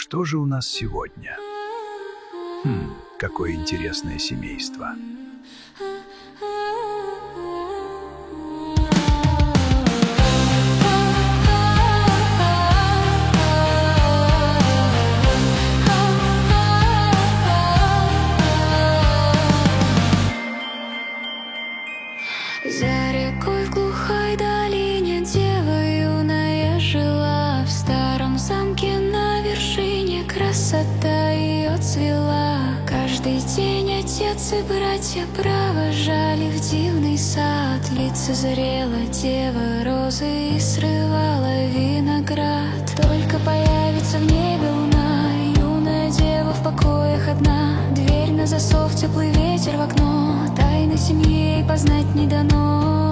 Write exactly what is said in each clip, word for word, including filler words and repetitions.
что же у нас сегодня? Хм, какое интересное семейство. За рекой в глухой долине дева юная жила. В старом замке на вершине красота ее цвела. Каждый день отец и братья провожали в дивный сад. Лицезрела дева розы и срывала виноград. Только появится в небе луна, юная дева в покоях одна. Дверь на засов, теплый ветер в окно, тайны семьи ей познать не дано.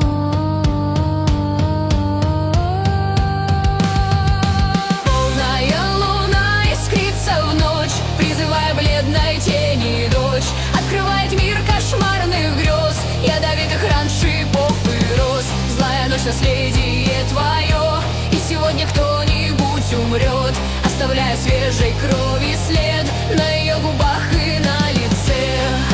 Полная луна искрится в ночь, призывая бледной тени дочь. Открывает мир кошмарных грез, ядовитых ран, шипов и роз. Злая ночь, наследие твое, и сегодня кто-нибудь умрет, оставляя свежей крови след на ее губах и на лице.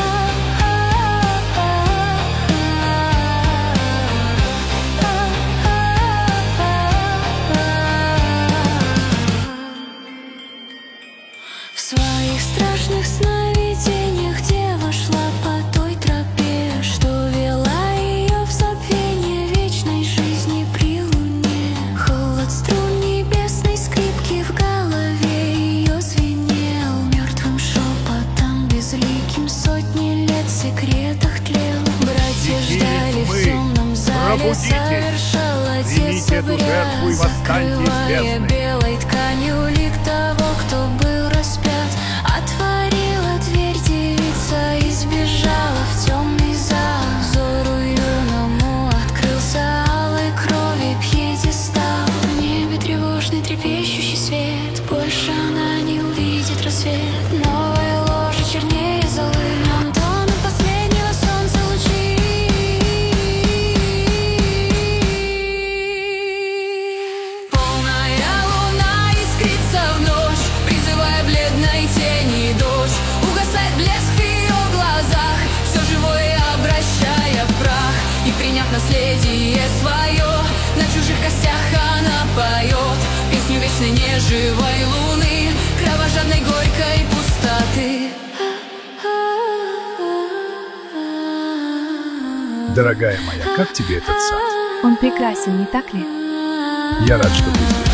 В своих страшных сновидениях дева шла по той тропе, что вела ее в забвение вечной жизни при луне. Холод струн небесной скрипки в голове ее звенел. Мертвым шепотом безликим сотни лет в секретах тлел. Братья ждали в темном зале, совершал отец обряд, закрывая белой тканью лик того, кто был распят. Отворила дверь девица и сбежала в темный зал. Взору юному открылся алой крови пьедестал. В небе тревожный трепещущий свет, больше она не увидит рассвет. Новая ложа чернее золы, нам тонут последнего солнца лучи. Полная луна искрится в ночь, призывая бледной тени дочь. Угасает блеск в ее глазах, все живое обращая в прах. И приняв наследие свое, на чужих костях она поет песню вечной неживой луны, кровожадной горькой пустоты. Дорогая моя, как тебе этот сад? Он прекрасен, не так ли? Я рад, что ты здесь.